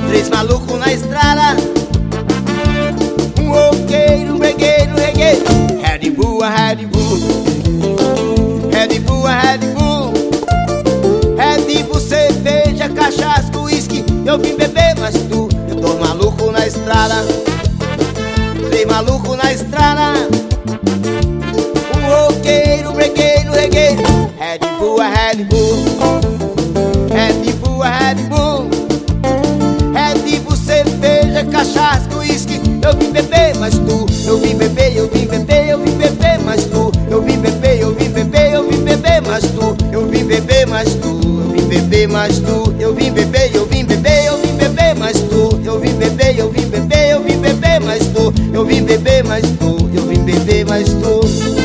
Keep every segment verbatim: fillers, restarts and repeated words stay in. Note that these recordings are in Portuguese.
Três malucos na estrada, um roqueiro, um bregueiro, um regueiro. Red Bull, Red Bull, Red Bull, Red Bull, Red Bull, cerveja, cachaça, uísque. Eu vim beber, mas tu, eu tô maluco na estrada. Três malucos na estrada, um roqueiro, um bregueiro, um regueiro. Red Bull, Red Bull, Red Bull, Red Bull, Red Bull, cerveja, cachaça, uísque. Eu vim beber, mas tu, eu vim beber, eu vim beber, eu vim beber, mas tu, eu vim beber, eu vim beber, eu vim beber, mas tu, eu vim beber, mas tu, eu vim beber, mas tu, eu vim beber, eu vim beber, eu vim beber, mas tu, eu vim beber, eu vim beber, eu vim beber, mas tu, eu vim beber, mas tu, eu vim beber, mas tu.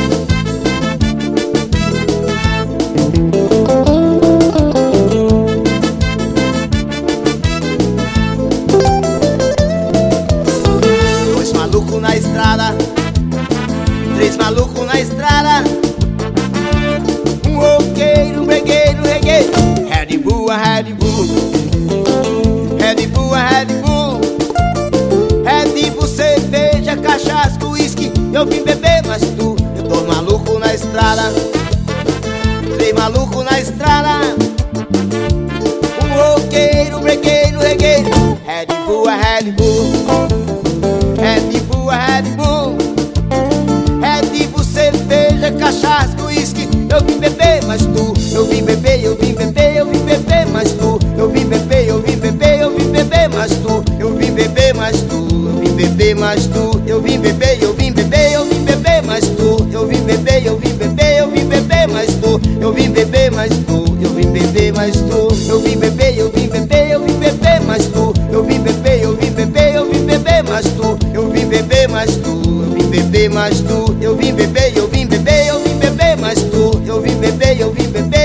Na estrada, três malucos na estrada, um roqueiro, um bregueiro, um regueiro. Red Bull, Red Bull, Red Bull, Red Bull, Red Bull, cerveja, cachaça, uísque. Eu vim beber, mas tu, eu tô maluco na estrada. Três malucos na estrada, um roqueiro, um bregueiro, um regueiro. Red Bull, Red Bull, Red Bull, Red Bull, Red Bull, cerveja, cachaça, uísque. Eu vim beber, mas tu, eu vim beber, eu vim beber, eu vim beber, mas tu, eu vim beber, eu vim beber, eu vim beber, mas tu, eu vim beber, mas tu, eu vim beber, mas tu, eu vim beber, eu vim beber, eu vim beber, mas tu, eu vim beber, eu vim beber, eu vim beber, mas tu, eu vim beber, mas tu, eu vim beber, mas tu, eu vim beber, eu vim beber, eu vim beber, mas tu, eu vim beber, eu vim beber, eu vim beber, mas tu, eu vim beber, mas tu, eu vim beber, mas tu, eu vim beber, eu vim beber, eu vim beber, mas tu, eu vim beber, eu vim beber.